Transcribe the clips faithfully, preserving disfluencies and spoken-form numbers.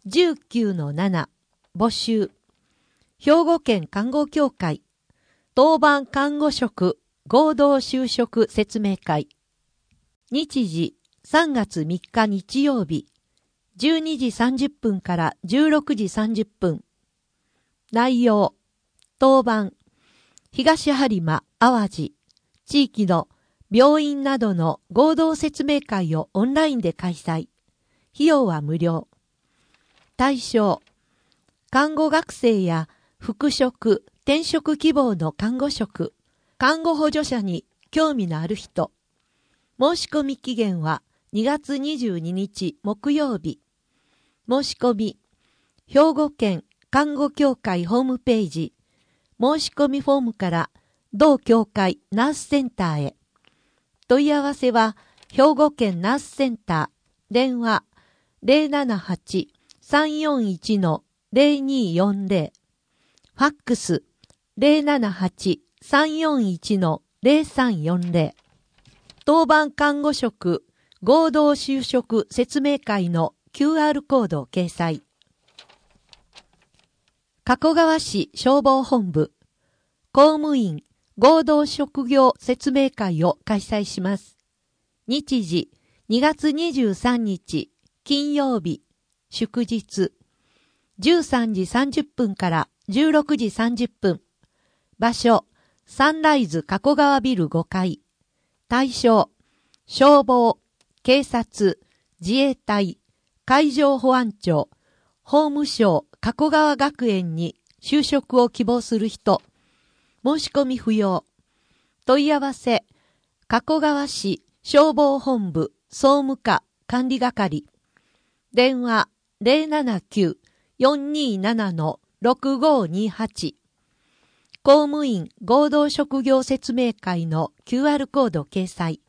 じゅうきゅうのなな 募集。兵庫県看護協会当番看護職合同就職説明会。日時さんがつみっか日曜日じゅうにじさんじゅっぷんからじゅうろくじさんじゅっぷん。内容当番東播磨淡路地域の病院などの合同説明会をオンラインで開催。費用は無料。対象看護学生や復職、転職希望の看護職、看護補助者に興味のある人。申し込み期限はにがつにじゅうににち木曜日。申し込み、兵庫県看護協会ホームページ、申し込みフォームから同協会ナースセンターへ。問い合わせは兵庫県ナースセンター、電話 ゼロななはち さんよんいち ゼロによんゼロ、ファックス ゼロななはち さんよんいち ゼロさんよんゼロ、当番看護職合同就職説明会の キューアール コードを掲載。加古川市消防本部公務員合同職業説明会を開催します。日時にがつにじゅうさんにち金曜日祝日じゅうさんじさんじゅっぷんからじゅうろくじさんじゅっぷん。場所サンライズ加古川ビルごかい。対象消防、警察、自衛隊、海上保安庁、法務省加古川学園に就職を希望する人。申し込み不要。問い合わせ加古川市消防本部総務課管理係。電話 ゼロななきゅう よんにーなな ろくごにはち。公務員合同職業説明会の キューアール コード掲載。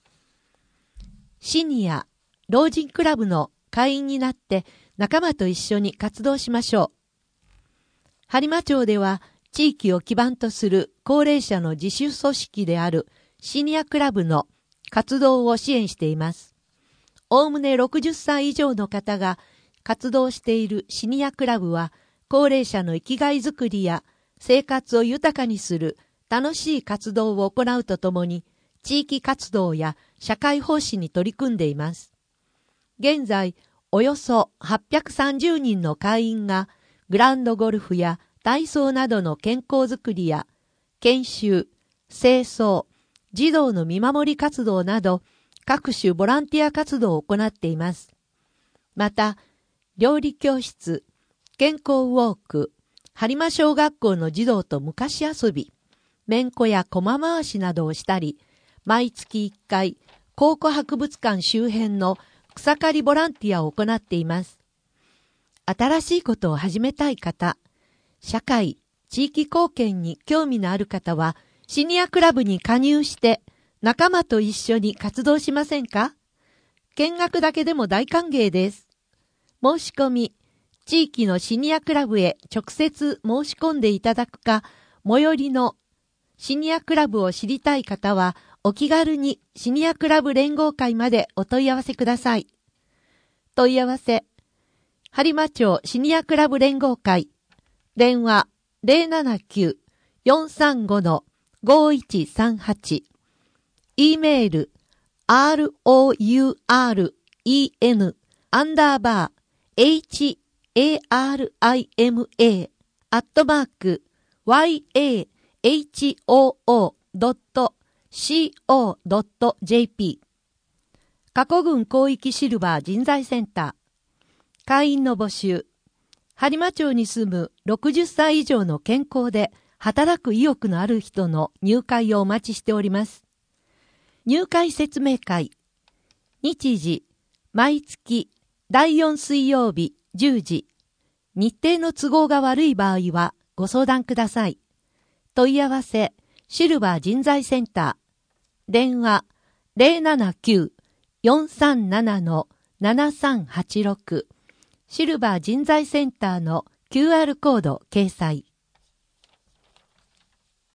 シニア、老人クラブの会員になって仲間と一緒に活動しましょう。播磨町では地域を基盤とする高齢者の自主組織であるシニアクラブの活動を支援しています。おおむねろくじゅっさい以上の方が活動しているシニアクラブは高齢者の生きがいづくりや生活を豊かにする楽しい活動を行うとともに地域活動や社会奉仕に取り組んでいます。現在およそはっぴゃくさんじゅうにんの会員がグラウンドゴルフや体操などの健康づくりや研修、清掃、児童の見守り活動など各種ボランティア活動を行っています。また、料理教室、健康ウォーク、播磨小学校の児童と昔遊び、めんこや駒回しなどをしたり、毎月いっかい、考古博物館周辺の草刈りボランティアを行っています。新しいことを始めたい方、社会、地域貢献に興味のある方は、シニアクラブに加入して仲間と一緒に活動しませんか？見学だけでも大歓迎です。申し込み、地域のシニアクラブへ直接申し込んでいただくか、最寄りのシニアクラブを知りたい方は、お気軽にシニアクラブ連合会までお問い合わせください。問い合わせ、播磨町シニアクラブ連合会、電話 ゼロななきゅう よんさんご ごいちさんはち、E メール アールオーユーアールイーエヌ アンダーバー エイチエーアールアイエムエー アットマーク ワイエーエイチオーオー ドット シーオー ドット ジェーピー 加古郡広域シルバー人材センター会員の募集。播磨町に住むろくじゅっさい以上の健康で働く意欲のある人の入会をお待ちしております。入会説明会。日時、毎月だいよん水曜日じゅうじ。日程の都合が悪い場合はご相談ください。問い合わせ、シルバー人材センター。電話ゼロななきゅう よんさんなな ななさんはちろく。シルバー人材センターの キューアール コード掲載。